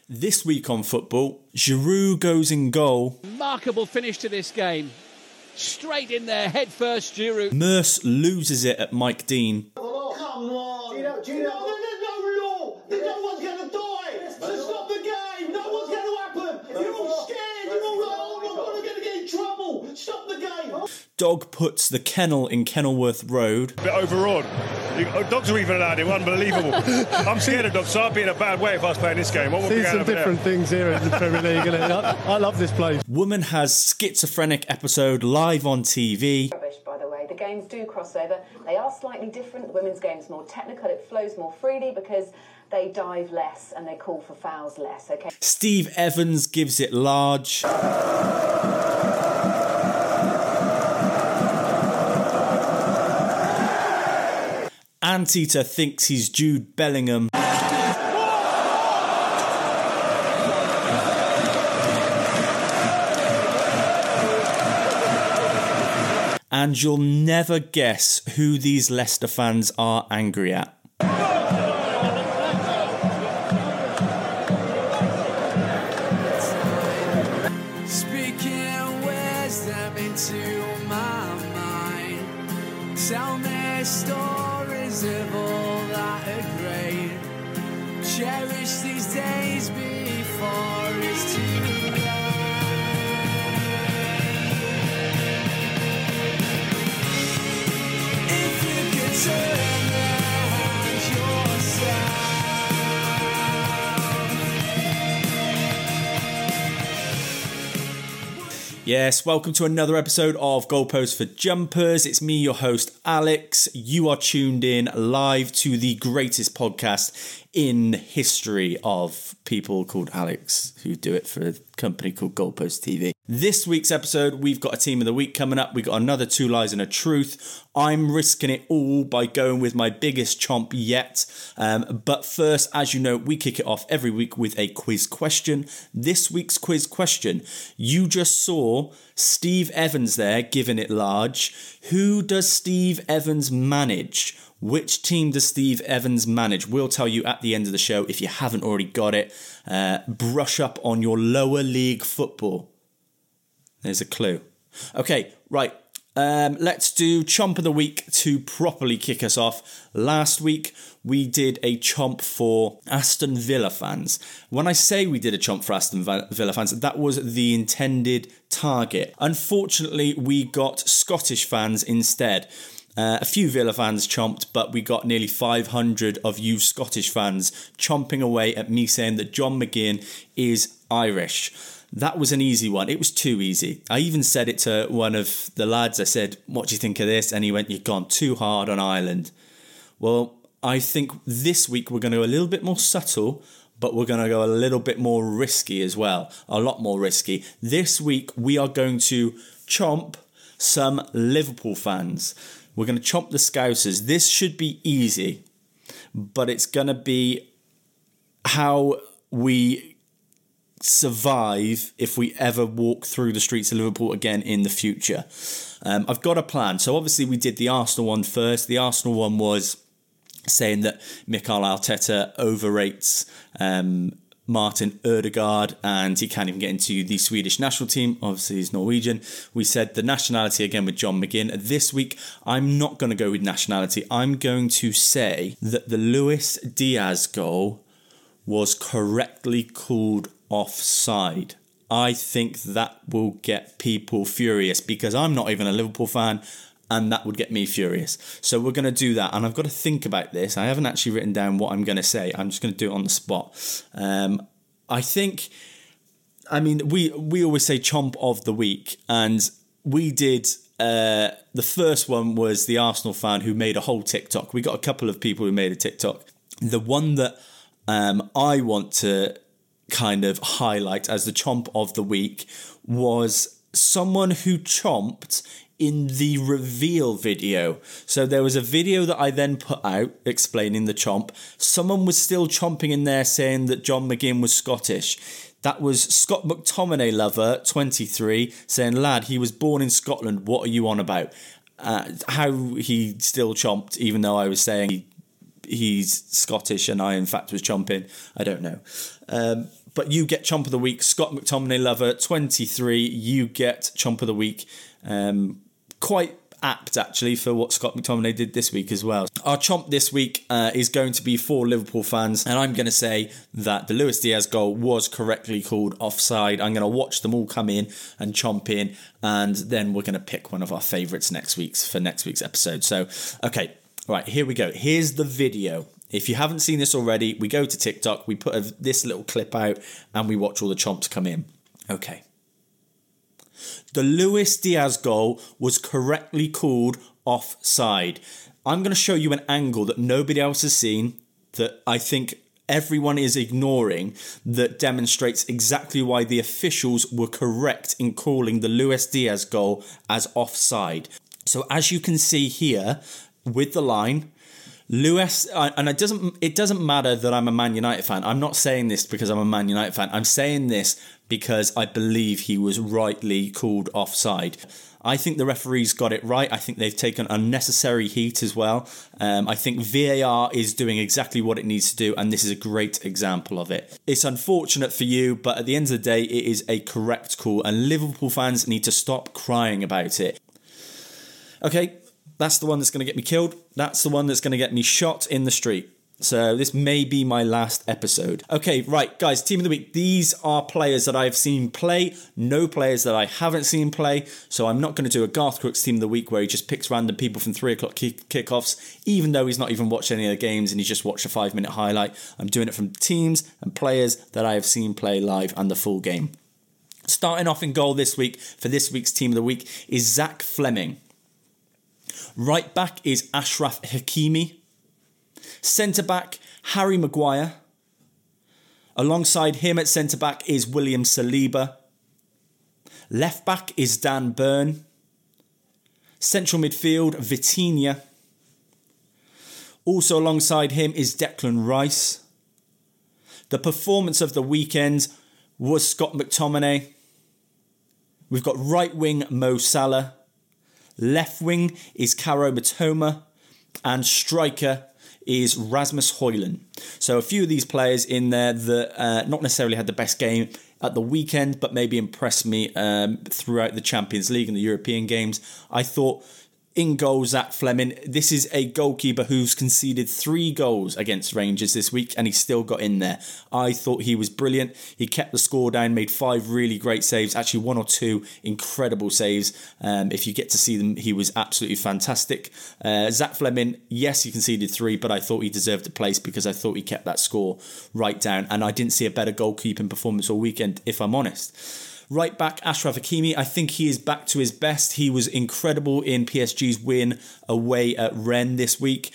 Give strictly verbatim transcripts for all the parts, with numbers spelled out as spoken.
This week on football, Giroud goes in goal. Remarkable finish to this game. Straight in there, head first, Giroud. Merce loses it at Mike Dean. Oh, come on. Gino, Gino. No, there's no law. No one's going to die. So stop the game. No one's going to happen. You're all scared. You're all like, oh my God, I'm going to get in trouble. Stop the game. Dog puts the kennel in Kenilworth Road. A bit overawed. Dogs are even allowed him. Unbelievable. I'm scared of dogs, so I'd be in a bad way if I was playing this game. What would See be some different there? things here in the Premier League. And I, I love this place. Woman has schizophrenic episode live on T V. Rubbish, by the way. The games do cross over. They are slightly different. The women's game's more technical. It flows more freely because they dive less and they call for fouls less. Okay. Steve Evans gives it large. Antita thinks he's Jude Bellingham. And you'll never guess who these Leicester fans are angry at. Speaking wisdom into my mind. Tell me stories of all that are great. Cherish these days before it's too late. If you could turn around yourself. Yes, welcome to another episode of Goalpost for Jumpers. It's me, your host, Alex. You are tuned in live to the greatest podcast in history of people called Alex who do it for a company called Goalpost T V. This week's episode, we've got a team of the week coming up. We've got another Two Lies and a Truth. I'm risking it all by going with my biggest chomp yet. Um, but first, as you know, we kick it off every week with a quiz question. This week's quiz question, you just saw Steve Evans there giving it large. Who does Steve Evans manage? Which team does Steve Evans manage? We'll tell you at the end of the show if you haven't already got it. Uh, brush up on your lower league football. There's a clue. Okay, right. Um, let's do Chomp of the Week to properly kick us off. Last week, we did a Chomp for Aston Villa fans. When I say we did a Chomp for Aston Villa fans, that was the intended target. Unfortunately, we got Scottish fans instead. Uh, a few Villa fans chomped, but we got nearly five hundred of you Scottish fans chomping away at me saying that John McGinn is Irish. That was an easy one. It was too easy. I even said it to one of the lads. I said, what do you think of this? And he went, you've gone too hard on Ireland. Well, I think this week we're going to go a little bit more subtle, but we're going to go a little bit more risky as well. A lot more risky. This week we are going to chomp some Liverpool fans. We're going to chomp the Scousers. This should be easy, but it's going to be how we survive if we ever walk through the streets of Liverpool again in the future. Um, I've got a plan. So obviously we did the Arsenal one first. The Arsenal one was saying that Mikel Arteta overrates um, Martin Ødegaard and he can't even get into the Swedish national team. Obviously he's Norwegian. We said the nationality again with John McGinn. This week I'm not going to go with nationality. I'm going to say that the Luis Diaz goal was correctly called offside. I think that will get people furious because I'm not even a Liverpool fan and that would get me furious. So we're going to do that and I've got to think about this. I haven't actually written down what I'm going to say. I'm just going to do it on the spot. Um, I think, I mean, we, we always say chomp of the week and we did, uh, the first one was the Arsenal fan who made a whole TikTok. We got a couple of people who made a TikTok. The one that um, I want to kind of highlight as the chomp of the week was someone who chomped in the reveal video. So there was a video that I then put out explaining the chomp. Someone was still chomping in there saying that John McGinn was Scottish. That was Scott McTominay lover, twenty-three, saying, lad, he was born in Scotland. What are you on about? Uh, how he still chomped, even though I was saying he he's Scottish and I, in fact, was chomping. I don't know. Um, but you get Chomp of the Week. Scott McTominay Lover, twenty-three. You get Chomp of the Week. Um, quite apt, actually, for what Scott McTominay did this week as well. Our Chomp this week uh, is going to be for Liverpool fans, and I'm going to say that the Luis Diaz goal was correctly called offside. I'm going to watch them all come in and chomp in, and then we're going to pick one of our favourites next week's for next week's episode. So, okay, right, here we go. Here's the video. If you haven't seen this already, we go to TikTok, we put a, this little clip out, and we watch all the chomps come in. Okay. The Luis Diaz goal was correctly called offside. I'm going to show you an angle that nobody else has seen, that I think everyone is ignoring, that demonstrates exactly why the officials were correct in calling the Luis Diaz goal as offside. So as you can see here, with the line, Luis, and it doesn't it doesn't matter that I'm a Man United fan. I'm not saying this because I'm a Man United fan. I'm saying this because I believe he was rightly called offside. I think the referees got it right. I think they've taken unnecessary heat as well. Um, I think V A R is doing exactly what it needs to do, and this is a great example of it. It's unfortunate for you, but at the end of the day, it is a correct call, and Liverpool fans need to stop crying about it. Okay, that's the one that's going to get me killed. That's the one that's going to get me shot in the street. So this may be my last episode. Okay, right, guys, Team of the Week. These are players that I've seen play, no players that I haven't seen play. So I'm not going to do a Garth Crooks Team of the Week where he just picks random people from three o'clock kick- kickoffs, even though he's not even watched any of the games and he's just watched a five-minute highlight. I'm doing it from teams and players that I have seen play live and the full game. Starting off in goal this week for this week's Team of the Week is Zach Fleming. Right back is Ashraf Hakimi. Centre-back, Harry Maguire. Alongside him at centre-back is William Saliba. Left-back is Dan Burn. Central midfield, Vitinha. Also alongside him is Declan Rice. The performance of the weekend was Scott McTominay. We've got right wing Mo Salah. Left wing is Karo Matoma. And striker is Rasmus Højlund. So a few of these players in there that uh, not necessarily had the best game at the weekend, but maybe impressed me um, throughout the Champions League and the European games. I thought in goal, Zach Fleming. This is a goalkeeper who's conceded three goals against Rangers this week, and he still got in there. I thought he was brilliant. He kept the score down, made five really great saves, actually one or two incredible saves. Um, if you get to see them, he was absolutely fantastic. Uh, Zach Fleming, yes, he conceded three, but I thought he deserved a place because I thought he kept that score right down, and I didn't see a better goalkeeping performance all weekend, if I'm honest. Right back, Ashraf Hakimi. I think he is back to his best. He was incredible in P S G's win away at Rennes this week.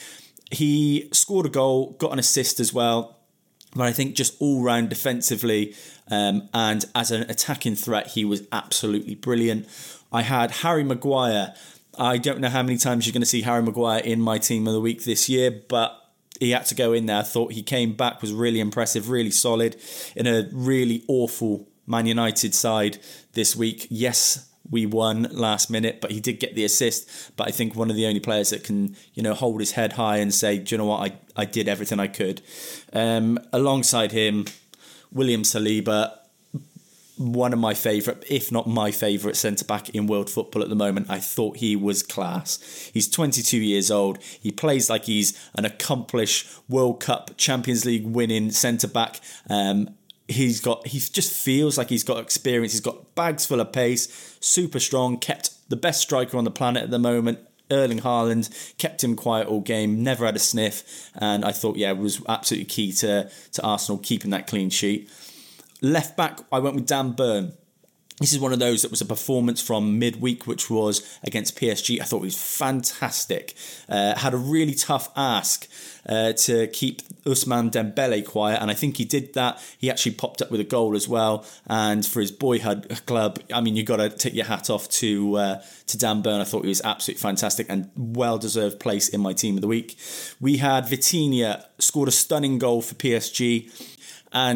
He scored a goal, got an assist as well. But I think just all round defensively um, and as an attacking threat, he was absolutely brilliant. I had Harry Maguire. I don't know how many times you're going to see Harry Maguire in my Team of the Week this year, but he had to go in there. I thought he came back, was really impressive, really solid in a really awful Man United side this week. Yes, we won last minute, but he did get the assist. But I think one of the only players that can, you know, hold his head high and say, do you know what, I, I did everything I could. Um, alongside him, William Saliba, one of my favourite, if not my favourite centre-back in world football at the moment. I thought he was class. He's twenty-two years old. He plays like he's an accomplished World Cup Champions League winning centre-back. Um, He's got. He just feels like he's got experience. He's got bags full of pace, super strong, kept the best striker on the planet at the moment, Erling Haaland, kept him quiet all game, never had a sniff, and I thought, yeah, it was absolutely key to, to Arsenal keeping that clean sheet. Left back, I went with Dan Burn. This is one of those that was a performance from midweek, which was against P S G. I thought he was fantastic. Uh, had a really tough ask uh, to keep Ousmane Dembele quiet, and I think he did that. He actually popped up with a goal as well. And for his boyhood club, I mean, you got to take your hat off to uh, to Dan Burn. I thought he was absolutely fantastic and well-deserved place in my Team of the Week. We had Vitinha scored a stunning goal for P S G. And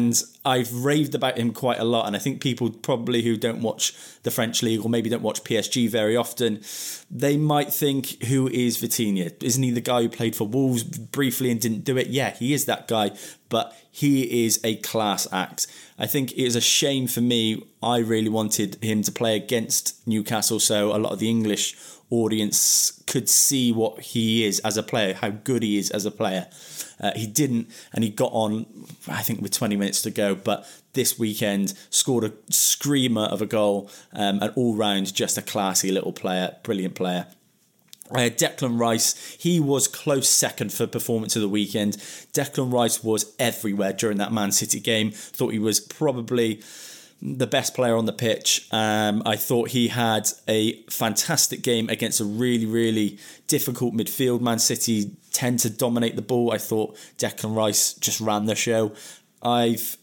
I've raved about him quite a lot, and I think people probably who don't watch the French league or maybe don't watch P S G very often, they might think, who is Vitinha? Isn't he the guy who played for Wolves briefly and didn't do it? Yeah, he is that guy, but he is a class act. I think it is a shame for me. I really wanted him to play against Newcastle, so a lot of the English audience could see what he is as a player, how good he is as a player. Uh, he didn't, and he got on, I think, with twenty minutes to go. But this weekend, scored a screamer of a goal, um, and all round, just a classy little player, brilliant player. Uh, Declan Rice, he was close second for performance of the weekend. Declan Rice was everywhere during that Man City game. Thought he was probably the best player on the pitch. Um, I thought he had a fantastic game against a really, really difficult midfield. Man City tend to dominate the ball. I thought Declan Rice just ran the show. I've,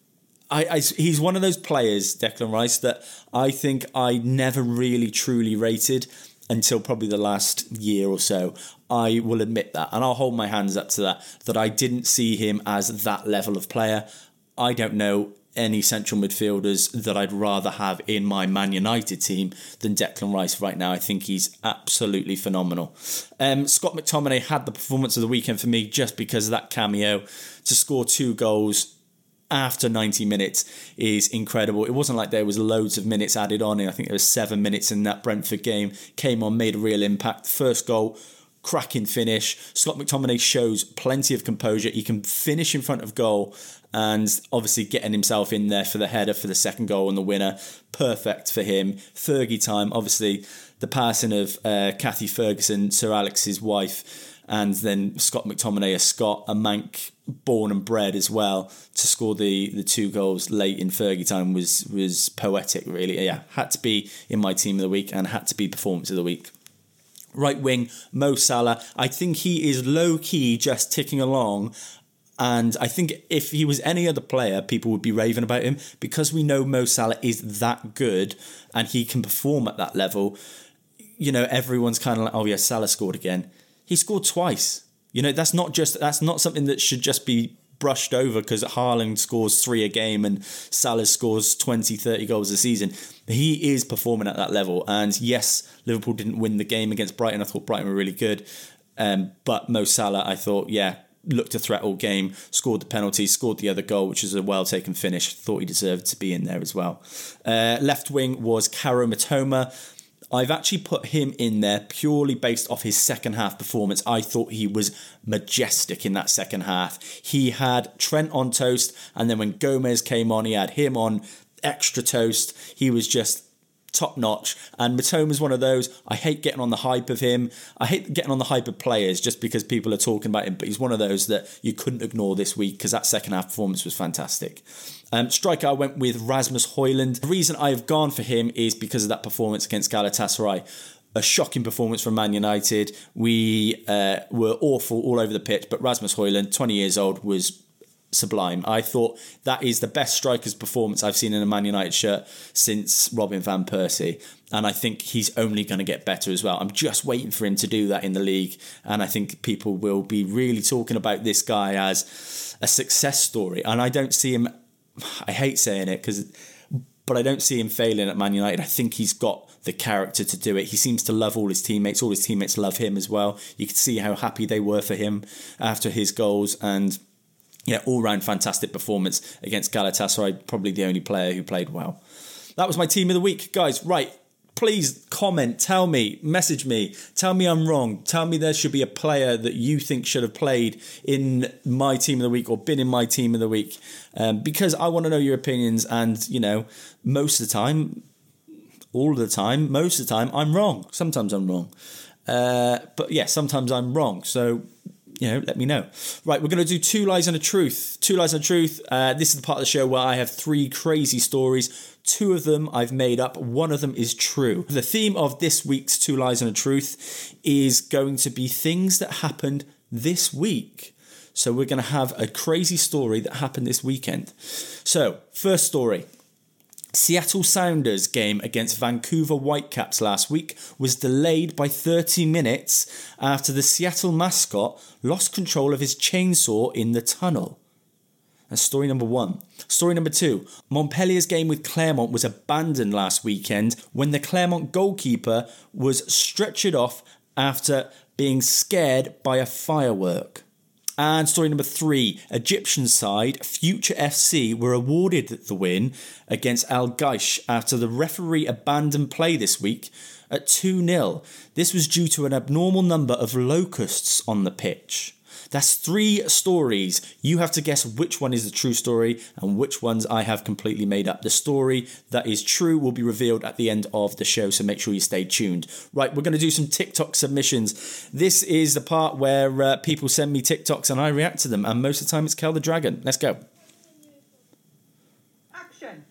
I, I, he's one of those players, Declan Rice, that I think I never really truly rated until probably the last year or so. I will admit that, and I'll hold my hands up to that, that I didn't see him as that level of player. I don't know any central midfielders that I'd rather have in my Man United team than Declan Rice right now. I think he's absolutely phenomenal. Um, Scott McTominay had the performance of the weekend for me just because of that cameo. To score two goals after ninety minutes is incredible. It wasn't like there was loads of minutes added on. I think there was seven minutes in that Brentford game. Came on, made a real impact. First goal, cracking finish. Scott McTominay shows plenty of composure. He can finish in front of goal, and obviously getting himself in there for the header for the second goal and the winner. Perfect for him. Fergie time, obviously the passing of uh, Kathy Ferguson, Sir Alex's wife, and then Scott McTominay, a Scot, a Manc born and bred as well, to score the, the two goals late in Fergie time was was poetic, really. Yeah, had to be in my team of the week and had to be performance of the week. Right wing, Mo Salah. I think he is low-key just ticking along. And I think if he was any other player, people would be raving about him. Because we know Mo Salah is that good and he can perform at that level, you know, everyone's kind of like, oh yeah, Salah scored again. He scored twice. You know, that's not just that's not something that should just be brushed over because Haaland scores three a game and Salah scores twenty, thirty goals a season. He is performing at that level. And yes, Liverpool didn't win the game against Brighton. I thought Brighton were really good. Um, but Mo Salah, I thought, yeah, looked a threat all game, scored the penalty, scored the other goal, which is a well-taken finish. Thought he deserved to be in there as well. Uh, left wing was Kaoru Mitoma. I've actually put him in there purely based off his second half performance. I thought he was majestic in that second half. He had Trent on toast, and then when Gomez came on, he had him on extra toast. He was just top notch. And Mitoma's one of those, I hate getting on the hype of him. I hate getting on the hype of players just because people are talking about him, but he's one of those that you couldn't ignore this week because that second half performance was fantastic. Um, striker, I went with Rasmus Højlund. The reason I've gone for him is because of that performance against Galatasaray. A shocking performance from Man United. We uh, were awful all over the pitch, but Rasmus Højlund, twenty years old, was sublime. I thought that is the best striker's performance I've seen in a Man United shirt since Robin van Persie. And I think he's only going to get better as well. I'm just waiting for him to do that in the league. And I think people will be really talking about this guy as a success story. And I don't see him, I hate saying it, because, but I don't see him failing at Man United. I think he's got the character to do it. He seems to love all his teammates. All his teammates love him as well. You could see how happy they were for him after his goals. And yeah, all-round fantastic performance against Galatasaray. Probably the only player who played well. That was my team of the week. Guys, right, please comment, tell me, message me, tell me I'm wrong. Tell me there should be a player that you think should have played in my team of the week or been in my team of the week. Um, because I want to know your opinions, and, you know, most of the time, all of the time, most of the time, I'm wrong. Sometimes I'm wrong. Uh, but yeah, sometimes I'm wrong. So, you know, let me know. Right, we're going to do Two Lies and a Truth. Two Lies and a Truth. Uh, this is the part of the show where I have three crazy stories. Two of them I've made up. One of them is true. The theme of this week's Two Lies and a Truth is going to be things that happened this week. So we're going to have a crazy story that happened this weekend. So, first story. Seattle Sounders game against Vancouver Whitecaps last week was delayed by thirty minutes after the Seattle mascot lost control of his chainsaw in the tunnel. That's story number one. Story number two. Montpellier's game with Clermont was abandoned last weekend when the Clermont goalkeeper was stretchered off after being scared by a firework. And story number three. Egyptian side, Future F C, were awarded the win against Al Gaish after the referee abandoned play this week at two nil. This was due to an abnormal number of locusts on the pitch. That's three stories. You have to guess which one is the true story and which ones I have completely made up. The story that is true will be revealed at the end of the show, so make sure you stay tuned. Right, we're going to do some TikTok submissions. This is the part where uh, people send me TikToks and I react to them, and most of the time it's Kel the Dragon. Let's go. Action.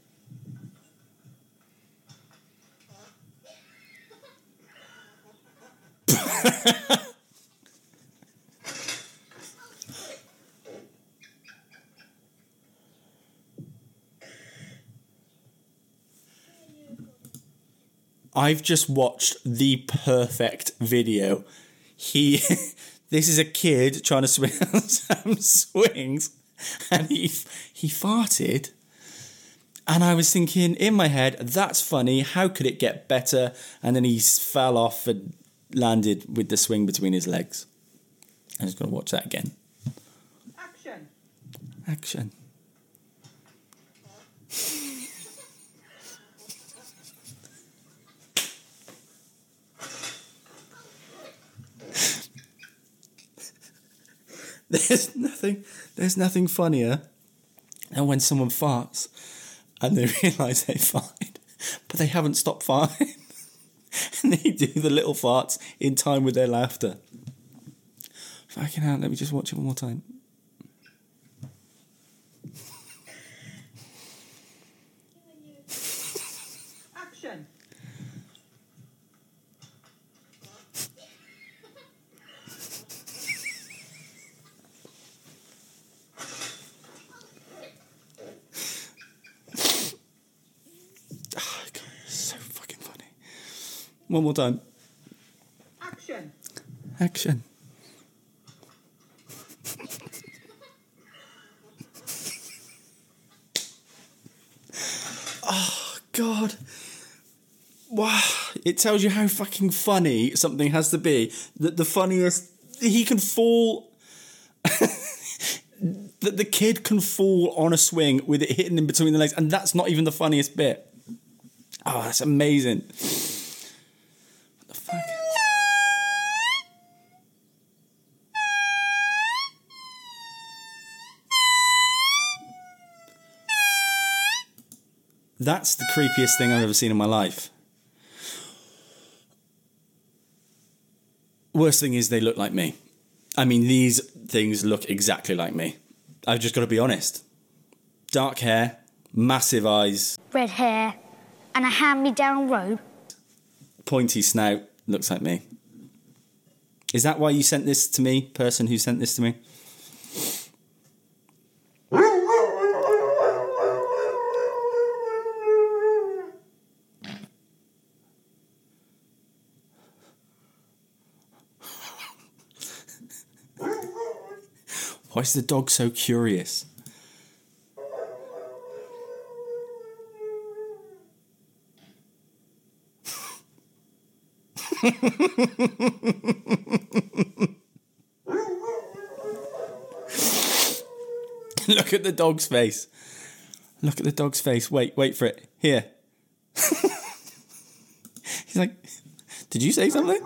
I've just watched the perfect video. He, this is a kid trying to swing on some swings, and he he farted, and I was thinking in my head, that's funny. How could it get better? And then he fell off and landed with the swing between his legs. I'm just going to watch that again. Action. Action. There's nothing, there's nothing funnier than when someone farts and they realise they farted, but they haven't stopped farting. And they do the little farts in time with their laughter. Fucking hell, let me just watch it one more time. Action. One more time. Action. Action. Oh, God. Wow. It tells you how fucking funny something has to be. That the funniest... He can fall... that the kid can fall on a swing with it hitting him between the legs, and that's not even the funniest bit. Oh, that's amazing. That's the creepiest thing I've ever seen in my life. Worst thing is they look like me. I mean, these things look exactly like me. I've just got to be honest. Dark hair, massive eyes. Red hair and a hand-me-down robe. Pointy snout, looks like me. Is that why you sent this to me, person who sent this to me? Why is the dog so curious? Look at the dog's face. Look at the dog's face. Wait, wait for it. Here. He's like, did you say something?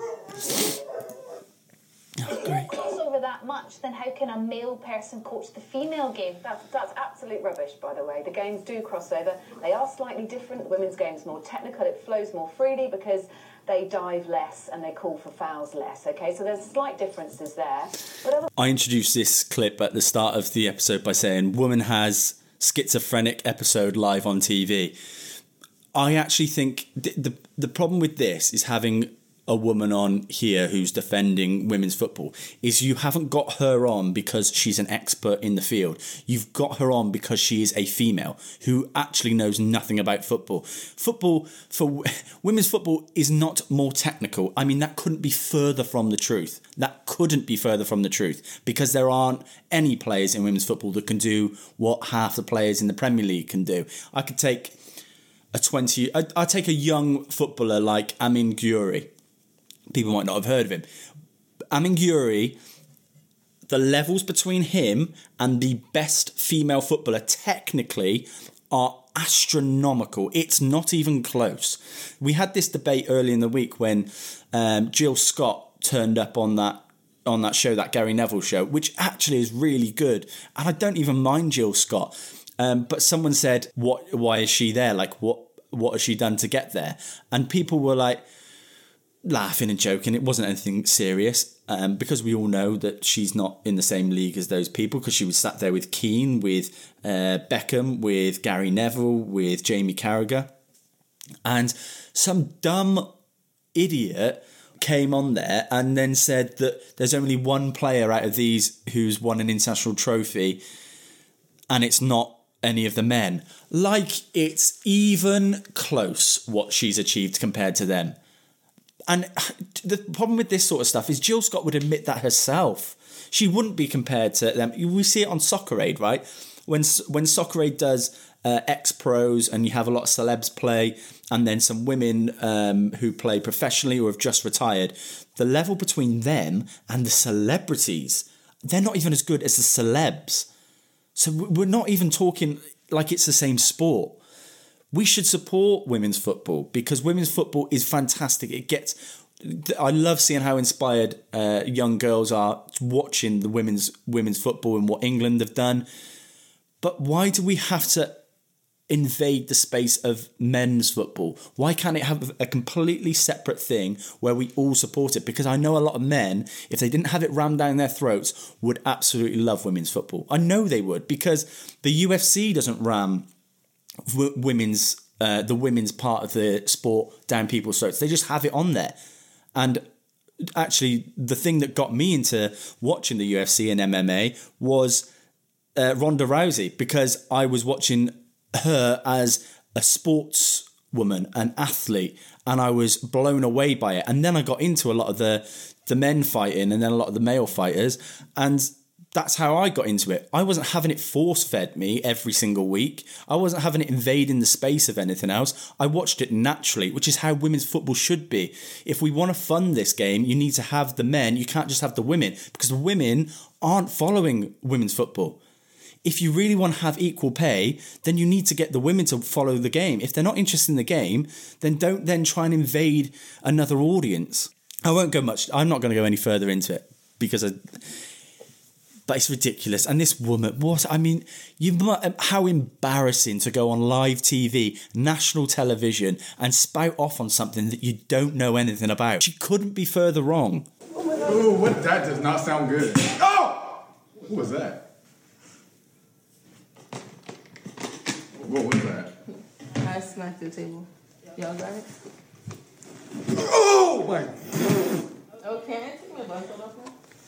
Oh, great. Over that much, then how can a male person coach the female game? That's, that's absolute rubbish, by the way. The games do cross over. They are slightly different. The women's game's more technical. It flows more freely because they dive less and they call for fouls less, okay? So there's slight differences there. But other- I introduced this clip at the start of the episode by saying, woman has schizophrenic episode live on T V. I actually think th- the the problem with this is having a woman on here who's defending women's football is you haven't got her on because she's an expert in the field. You've got her on because she is a female who actually knows nothing about football. Football, for women's football, is not more technical. I mean, that couldn't be further from the truth. That couldn't be further from the truth, because there aren't any players in women's football that can do what half the players in the Premier League can do. I could take a twenty... I, I'd take a young footballer like Amin Gyouri. People might not have heard of him. Amin Gyouri, the levels between him and the best female footballer technically are astronomical. It's not even close. We had this debate early in the week when um, Jill Scott turned up on that on that show, that Gary Neville show, which actually is really good. And I don't even mind Jill Scott. Um, but someone said, "What? Why is she there? Like, what? What has she done to get there?" And people were like, laughing and joking. It wasn't anything serious, um, because we all know that she's not in the same league as those people, because she was sat there with Keane, with uh, Beckham, with Gary Neville, with Jamie Carragher. And some dumb idiot came on there and then said that there's only one player out of these who's won an international trophy, and it's not any of the men. Like it's even close what she's achieved compared to them. And the problem with this sort of stuff is Jill Scott would admit that herself. She wouldn't be compared to them. We see it on Soccer Aid, right? When when Soccer Aid does uh, ex-pros and you have a lot of celebs play, and then some women um, who play professionally or have just retired, the level between them and the celebrities, they're not even as good as the celebs. So we're not even talking like it's the same sport. We should support women's football because women's football is fantastic. It gets, I love seeing how inspired uh, young girls are watching the women's women's football and what England have done. But why do we have to invade the space of men's football? Why can't it have a completely separate thing where we all support it? Because I know a lot of men, if they didn't have it rammed down their throats, would absolutely love women's football. I know they would, because the U F C doesn't ram w- women's uh, the women's part of the sport down people's throats. They just have it on there. And actually, the thing that got me into watching the U F C and M M A was uh, Ronda Rousey, because I was watching her as a sportswoman, an athlete, and I was blown away by it. And then I got into a lot of the the men fighting and then a lot of the male fighters, and that's how I got into it. I wasn't having it force-fed me every single week. I wasn't having it invading the space of anything else. I watched it naturally, which is how women's football should be. If we want to fund this game, you need to have the men. You can't just have the women, because the women aren't following women's football. If you really want to have equal pay, then you need to get the women to follow the game. If they're not interested in the game, then don't then try and invade another audience. I won't go much. I'm not going to go any further into it because I... But it's ridiculous. And this woman, what? I mean, you how embarrassing to go on live T V, national television, and spout off on something that you don't know anything about. She couldn't be further wrong. Oh, what? That does not sound good. Oh! What was that? What was that? I smacked the table. Y'all got it? Oh! My. Okay, it took me a bunch of off now.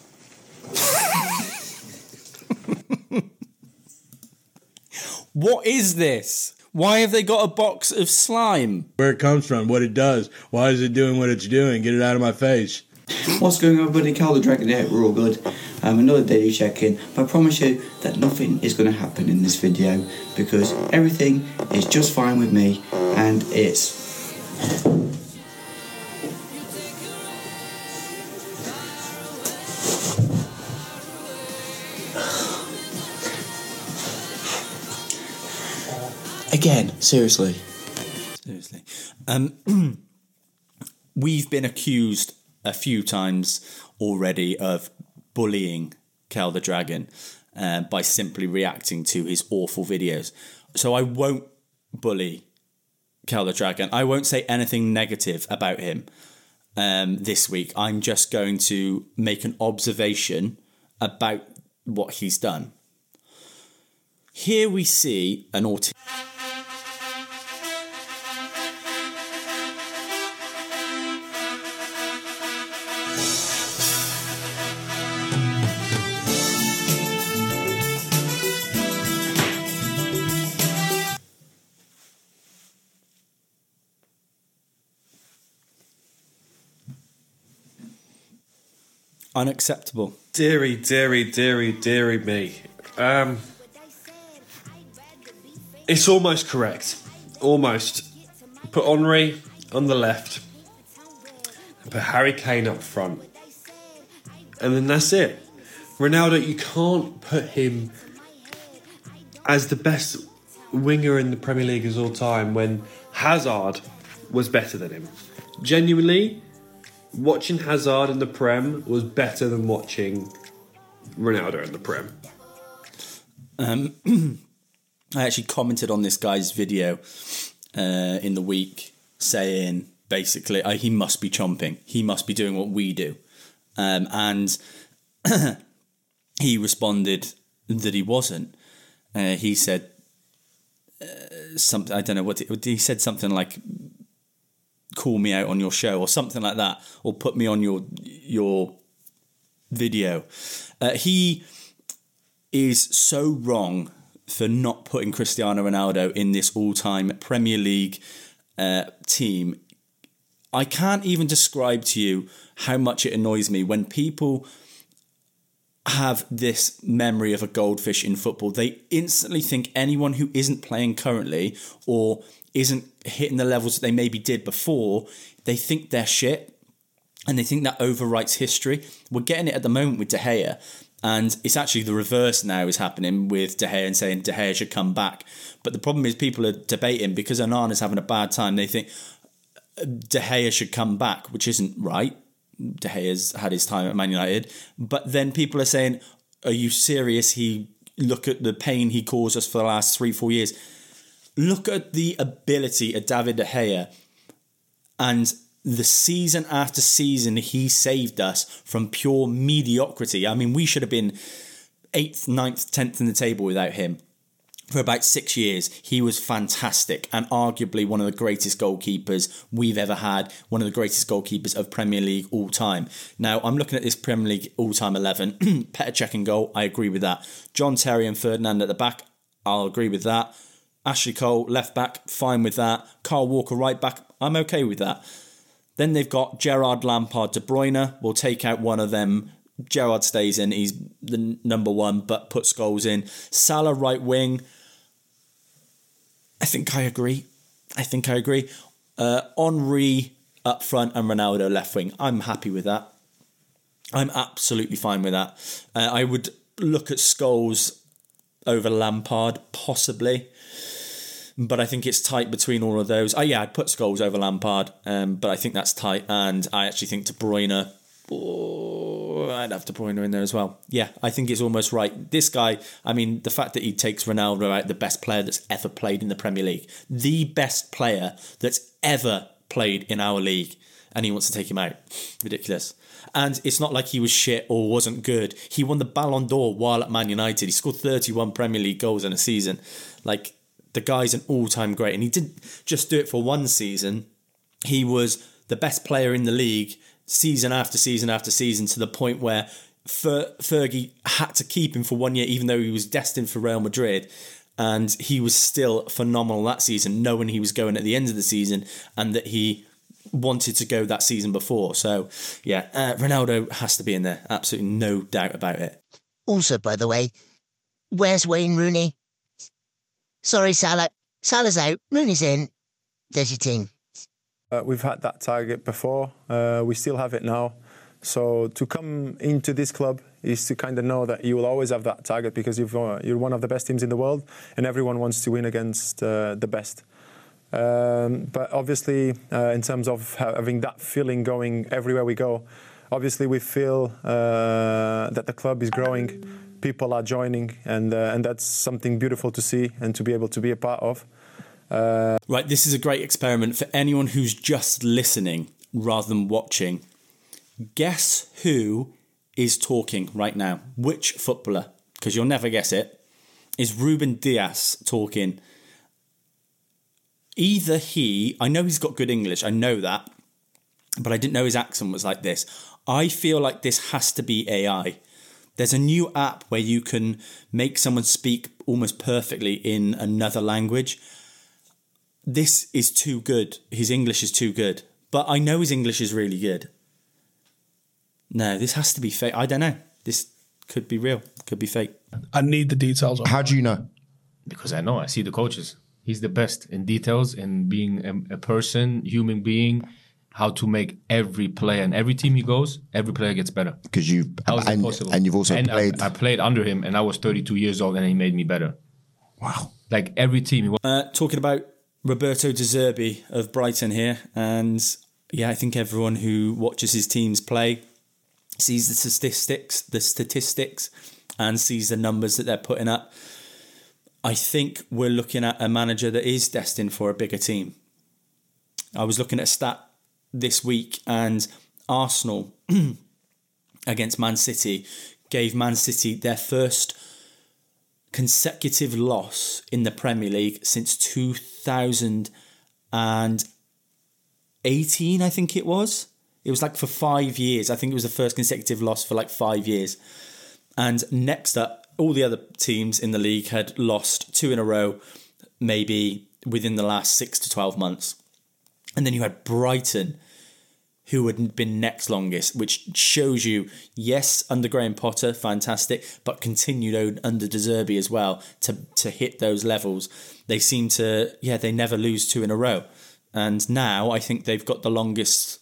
What is this? Why have they got a box of slime? Where it comes from, what it does, why is it doing what it's doing? Get it out of my face. What's going on, everybody? Cal the Dragon here. We're all good. Um, another daily check-in. But I promise you that nothing is going to happen in this video because everything is just fine with me, and it's... Again, seriously. Seriously. Um, we've been accused a few times already of bullying Cal the Dragon uh, by simply reacting to his awful videos. So I won't bully Cal the Dragon. I won't say anything negative about him um, this week. I'm just going to make an observation about what he's done. Here we see an autistic... Unacceptable. Deary, deary, deary, deary me. Um, it's almost correct. Almost. Put Henry on the left. Put Harry Kane up front. And then that's it. Ronaldo, you can't put him as the best winger in the Premier League of all time when Hazard was better than him. Genuinely, watching Hazard in the Prem was better than watching Ronaldo in the Prem. Um, I actually commented on this guy's video uh, in the week saying, basically, uh, he must be chomping. He must be doing what we do. Um, and he responded that he wasn't. Uh, he said uh, something, I don't know what, it, he said something like, call me out on your show or something like that, or put me on your your video. Uh, he is so wrong for not putting Cristiano Ronaldo in this all-time Premier League uh, team. I can't even describe to you how much it annoys me when people have this memory of a goldfish in football. They instantly think anyone who isn't playing currently or isn't hitting the levels that they maybe did before, they think they're shit and they think that overwrites history. We're getting it at the moment with De Gea, and it's actually the reverse now is happening with De Gea and saying De Gea should come back. But the problem is people are debating because Onana's having a bad time. They think De Gea should come back, which isn't right. De Gea's had his time at Man United. But then people are saying, are you serious? He look at the pain he caused us for the last three, four years. Look at the ability of David De Gea and the season after season he saved us from pure mediocrity. I mean, we should have been eighth, ninth, tenth in the table without him. For about six years, he was fantastic and arguably one of the greatest goalkeepers we've ever had, one of the greatest goalkeepers of Premier League all time. Now, I'm looking at this Premier League all-time eleven. Petr Cech in goal, I agree with that. John Terry and Ferdinand at the back, I'll agree with that. Ashley Cole, left back, fine with that. Kyle Walker, right back, I'm okay with that. Then they've got Gerrard, Lampard, De Bruyne. We'll take out one of them. Gerrard stays in, he's the number one, but puts goals in. Salah, right wing. I think I agree. I think I agree. Uh, Henry up front and Ronaldo left wing. I'm happy with that. I'm absolutely fine with that. Uh, I would look at Scholes over Lampard, possibly. But I think it's tight between all of those. Oh, yeah, I'd put Scholes over Lampard, um, but I think that's tight. And I actually think De Bruyne... Oh, I'd have De Bruyne in there as well. Yeah, I think it's almost right. This guy, I mean, the fact that he takes Ronaldo out, the best player that's ever played in the Premier League, the best player that's ever played in our league, and he wants to take him out. Ridiculous. And it's not like he was shit or wasn't good. He won the Ballon d'Or while at Man United. He scored thirty-one Premier League goals in a season. Like, the guy's an all-time great. And he didn't just do it for one season. He was the best player in the league season after season after season, to the point where Fer- Fergie had to keep him for one year, even though he was destined for Real Madrid. And he was still phenomenal that season, knowing he was going at the end of the season and that he wanted to go that season before. So, yeah, uh, Ronaldo has to be in there. Absolutely no doubt about it. Also, by the way, where's Wayne Rooney? Sorry, Salah. Salah's out. Rooney's in. There's your team. Uh, we've had that target before. Uh, we still have it now. So to come into this club is to kind of know that you will always have that target because you've, uh, you're one of the best teams in the world and everyone wants to win against uh, the best. Um, but obviously, uh, in terms of having that feeling going everywhere we go, obviously we feel uh, that the club is growing, people are joining, and uh, and that's something beautiful to see and to be able to be a part of. Uh, right, this is a great experiment for anyone who's just listening rather than watching. Guess who is talking right now? Which footballer? Because you'll never guess it. Is Ruben Dias talking? Either he, I know he's got good English, I know that, but I didn't know his accent was like this. I feel like this has to be A I. There's a new app where you can make someone speak almost perfectly in another language. This is too good. His English is too good. But I know his English is really good. No, this has to be fake. I don't know. This could be real. Could be fake. I need the details. How do you know? Because I know. I see the coaches. He's the best in details, in being a, a person, human being, how to make every player and every team he goes, every player gets better. Because you How is that and, possible? and you've also and played. I, I played under him, and I was thirty-two years old, and he made me better. Wow! Like every team. He was- uh, talking about Roberto De Zerbi of Brighton here, and yeah, I think everyone who watches his teams play sees the statistics, the statistics, and sees the numbers that they're putting up. I think we're looking at a manager that is destined for a bigger team. I was looking at a stat this week, and Arsenal against Man City gave Man City their first consecutive loss in the Premier League since two thousand eighteen, I think it was. It was like for five years. I think it was the first consecutive loss for like five years. And next up, all the other teams in the league had lost two in a row, maybe within the last six to twelve months. And then you had Brighton, who had been next longest, which shows you, yes, under Graham Potter, fantastic, but continued under De Zerbi as well to, to hit those levels. They seem to, yeah, they never lose two in a row. And now I think they've got the longest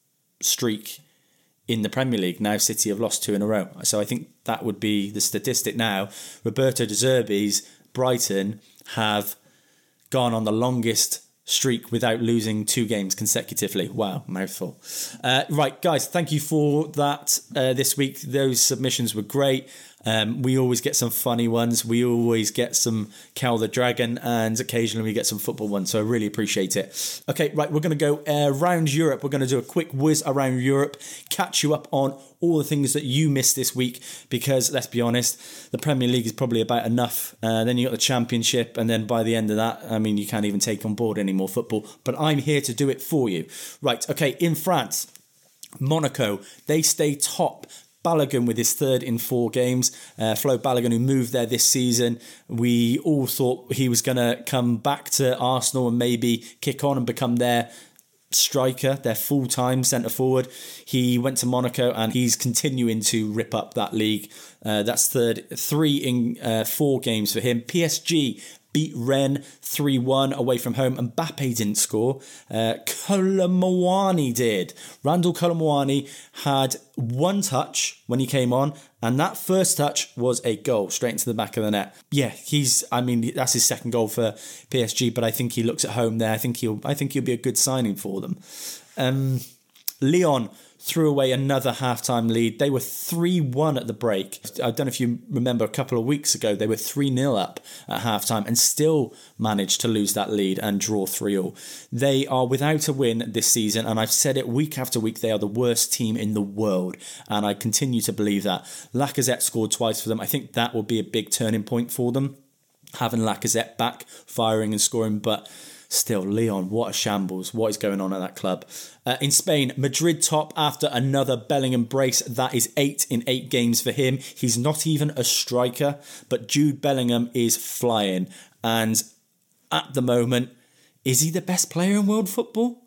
streak in the Premier League. Now City have lost two in a row. So I think that would be the statistic now. Roberto De Zerbi's Brighton have gone on the longest streak without losing two games consecutively. Wow, mouthful. Uh, right, guys, thank you for that uh, this week. Those submissions were great. Um, we always get some funny ones. We always get some Cal the Dragon, and occasionally we get some football ones. So I really appreciate it. Okay, right, we're going to go uh, around Europe. We're going to do a quick whiz around Europe, catch you up on all the things that you missed this week, because let's be honest, the Premier League is probably about enough. Uh, then you got the Championship, and then by the end of that, I mean, you can't even take on board any more football. But I'm here to do it for you. Right, okay, in France, Monaco, they stay top. Balogun with his third in four games. Uh, Flo Balogun, who moved there this season. We all thought he was going to come back to Arsenal and maybe kick on and become their striker, their full-time centre-forward. He went to Monaco and he's continuing to rip up that league. Uh, that's third, three in uh, four games for him. P S G beat Rennes three one away from home. Mbappe didn't score. Uh, Kolo Muani did. Randall Kolo Muani had one touch when he came on, and that first touch was a goal straight into the back of the net. Yeah, he's, I mean, that's his second goal for P S G, but I think he looks at home there. I think he'll, I think he'll be a good signing for them. Um, Lyon threw away another halftime lead. They were three one at the break. I don't know if you remember a couple of weeks ago, they were three nil up at halftime and still managed to lose that lead and draw three all. They are without a win this season, and I've said it week after week, they are the worst team in the world, and I continue to believe that. Lacazette scored twice for them. I think that will be a big turning point for them, having Lacazette back, firing and scoring, but still, Lyon, what a shambles. What is going on at that club? Uh, in Spain, Madrid top after another Bellingham brace. That is eight in eight games for him. He's not even a striker, but Jude Bellingham is flying. And at the moment, is he the best player in world football?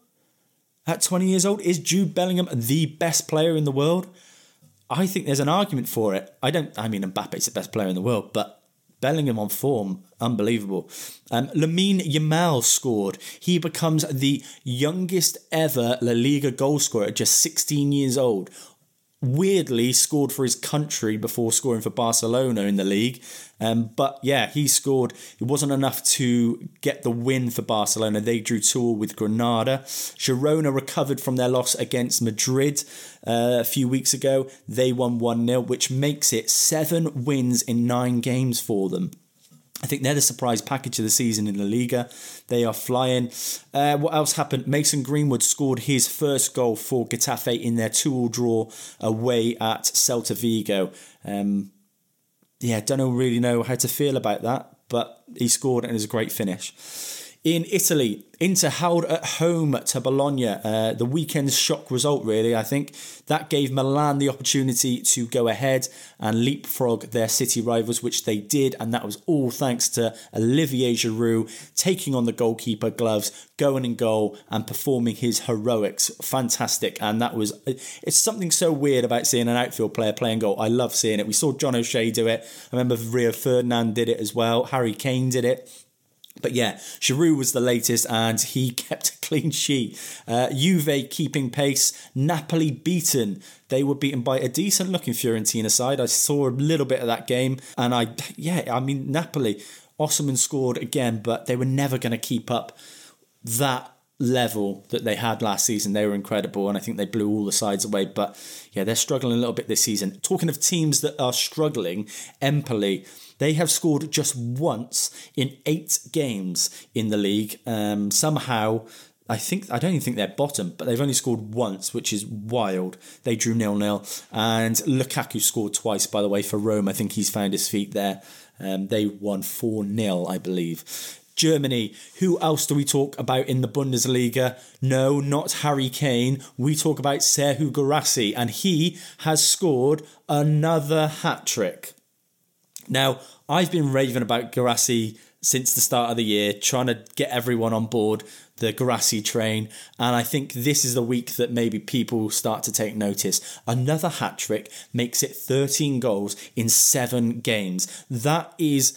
At twenty years old, is Jude Bellingham the best player in the world? I think there's an argument for it. I don't, I mean, Mbappe's the best player in the world, but Bellingham on form, unbelievable. Um, Lamine Yamal scored. He becomes the youngest ever La Liga goal scorer at just sixteen years old. Weirdly scored for his country before scoring for Barcelona in the league. Um, but yeah, he scored. It wasn't enough to get the win for Barcelona. They drew two all with Granada. Girona recovered from their loss against Madrid uh, a few weeks ago. They won one nil, which makes it seven wins in nine games for them. I think they're the surprise package of the season in La Liga. They are flying. Uh, what else happened? Mason Greenwood scored his first goal for Getafe in their two all draw away at Celta Vigo. Um, yeah, don't know, really know how to feel about that, but he scored and it was a great finish. In Italy, Inter held at home to Bologna. Uh, the weekend's shock result, really, I think. That gave Milan the opportunity to go ahead and leapfrog their city rivals, which they did. And that was all thanks to Olivier Giroud taking on the goalkeeper gloves, going in goal and performing his heroics. Fantastic. And that was, it's something so weird about seeing an outfield player playing goal. I love seeing it. We saw John O'Shea do it. I remember Rio Ferdinand did it as well. Harry Kane did it. But yeah, Giroud was the latest and he kept a clean sheet. Uh, Juve keeping pace. Napoli beaten. They were beaten by a decent looking Fiorentina side. I saw a little bit of that game and I, yeah, I mean, Napoli, Osimhen scored again, but they were never going to keep up that level that they had last season. They were incredible and I think they blew all the sides away. But yeah, they're struggling a little bit this season. Talking of teams that are struggling, Empoli, they have scored just once in eight games in the league. Um, somehow, I think I don't even think they're bottom, but they've only scored once, which is wild. They drew nil-nil. And Lukaku scored twice, by the way, for Rome. I think he's found his feet there. Um, they won four nil, I believe. Germany, who else do we talk about in the Bundesliga? No, not Harry Kane. We talk about Serhou Guirassy, and he has scored another hat-trick. Now, I've been raving about Guirassy since the start of the year, trying to get everyone on board the Guirassy train, and I think this is the week that maybe people start to take notice. Another hat-trick makes it thirteen goals in seven games. That is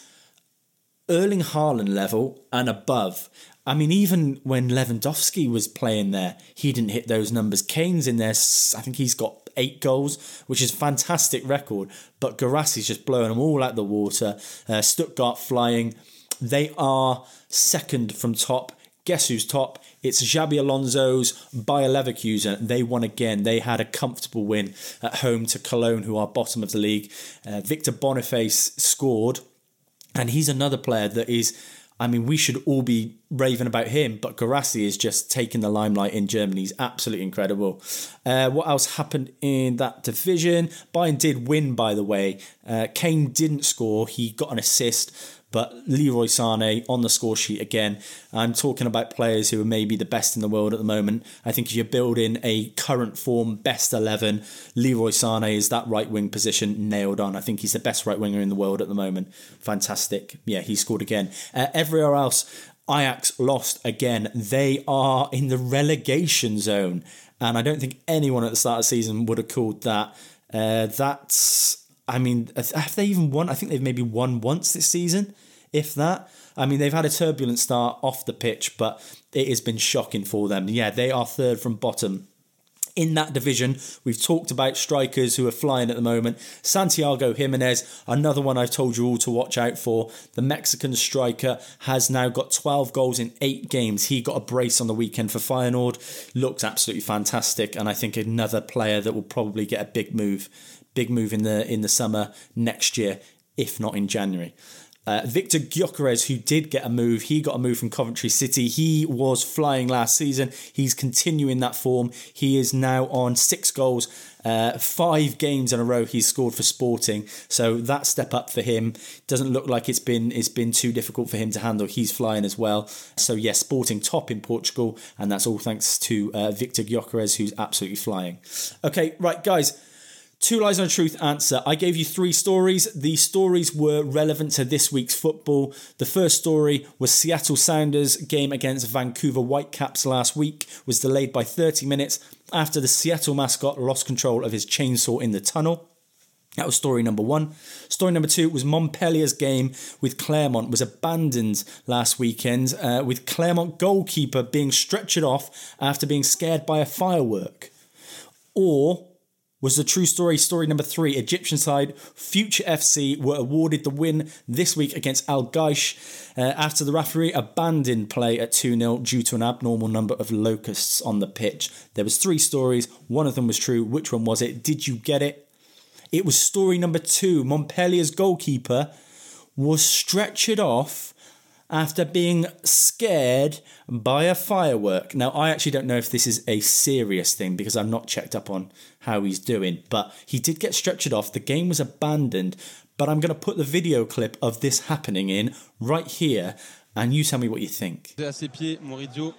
Erling Haaland level and above. I mean, even when Lewandowski was playing there, he didn't hit those numbers. Kane's in there, I think he's got eight goals, which is a fantastic record. But Guirassy's just blowing them all out the water. Uh, Stuttgart flying. They are second from top. Guess who's top? It's Xabi Alonso's Bayer Leverkusen. They won again. They had a comfortable win at home to Cologne, who are bottom of the league. Uh, Victor Boniface scored. And he's another player that is, I mean, we should all be raving about him, but Guirassy is just taking the limelight in Germany. He's absolutely incredible. Uh, what else happened in that division? Bayern did win, by the way. Uh, Kane didn't score. He got an assist, but Leroy Sané on the score sheet again. I'm talking about players who are maybe the best in the world at the moment. I think if you're building a current form best eleven, Leroy Sané is that right wing position nailed on. I think he's the best right winger in the world at the moment. Fantastic. Yeah, he scored again. Uh, everywhere else, Ajax lost again. They are in the relegation zone. And I don't think anyone at the start of the season would have called that. Uh, that's, I mean, have they even won? I think they've maybe won once this season, if that. I mean, they've had a turbulent start off the pitch, but it has been shocking for them. Yeah, they are third from bottom. In that division, we've talked about strikers who are flying at the moment. Santiago Jimenez, another one I've told you all to watch out for. The Mexican striker has now got twelve goals in eight games. He got a brace on the weekend for Feyenoord. Looks absolutely fantastic. And I think another player that will probably get a big move. Big move in the in the summer next year, if not in January. Uh, Victor Gyökeres, who did get a move, he got a move from Coventry City. He was flying last season. He's continuing that form. He is now on six goals, uh, five games in a row he's scored for Sporting. So that step up for him doesn't look like it's been it's been too difficult for him to handle. He's flying as well. So yes, Sporting top in Portugal, and that's all thanks to uh, Victor Gyökeres, who's absolutely flying. Okay, right, guys. Two lies and a truth answer. I gave you three stories. The stories were relevant to this week's football. The first story was Seattle Sounders game against Vancouver Whitecaps last week was delayed by thirty minutes after the Seattle mascot lost control of his chainsaw in the tunnel. That was story number one. Story number two was Montpellier's game with Clermont was abandoned last weekend uh, with Clermont goalkeeper being stretchered off after being scared by a firework. Or was the true story, story number three, Egyptian side Future F C were awarded the win this week against Al Gaish uh, after the referee abandoned play at two nil due to an abnormal number of locusts on the pitch. There was three stories, one of them was true. Which one was it? Did you get it? It was story number two. Montpellier's goalkeeper was stretchered off after being scared by a firework. Now, I actually don't know if this is a serious thing because I'm not checked up on how he's doing, but he did get stretchered off. The game was abandoned, but I'm going to put the video clip of this happening in right here. and you tell me what you think. À ses pieds, Maurizio.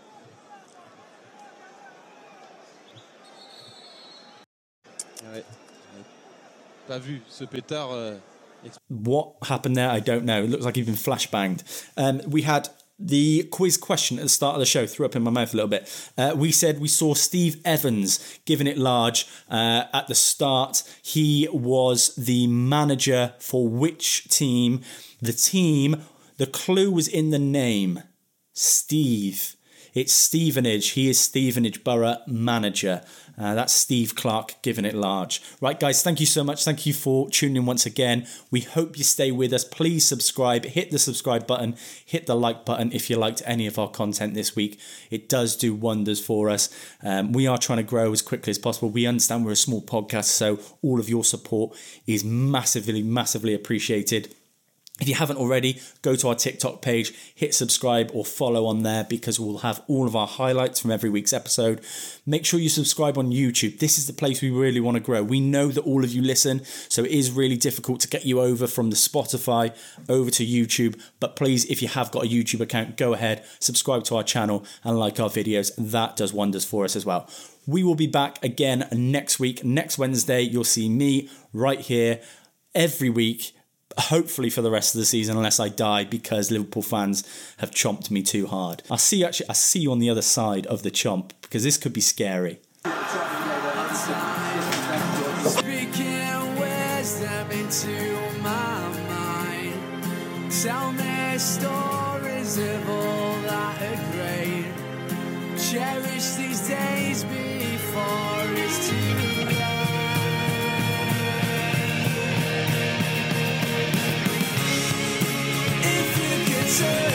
Ouais. Pas vu ce pétard. Euh, What happened there? I don't know. It looks like he's been flashbanged. Um, we had the quiz question at the start of the show, threw up in my mouth a little bit. Uh, we said we saw Steve Evans giving it large uh, at the start. He was the manager for which team? The team, the clue was in the name. Steve. It's Stevenage. He is Stevenage Borough manager. Uh, that's Steve Clark giving it large. Right, guys, thank you so much. Thank you for tuning in once again. We hope you stay with us. Please subscribe. Hit the subscribe button. Hit the like button if you liked any of our content this week. It does do wonders for us. Um, we are trying to grow as quickly as possible. We understand we're a small podcast, so all of your support is massively, massively appreciated. If you haven't already, go to our TikTok page, hit subscribe or follow on there because we'll have all of our highlights from every week's episode. Make sure you subscribe on YouTube. This is the place we really want to grow. We know that all of you listen, so it is really difficult to get you over from the Spotify over to YouTube. But please, if you have got a YouTube account, go ahead, subscribe to our channel and like our videos. That does wonders for us as well. We will be back again next week. Next Wednesday, you'll see me right here every week. Hopefully for the rest of the season, unless I die because Liverpool fans have chomped me too hard. I'll see you actually. I'll see you on the other side of the chomp because this could be scary. Speaking wisdom into my mind, tell me stories of all that are great. Cherish these days before it's too late. If you could turn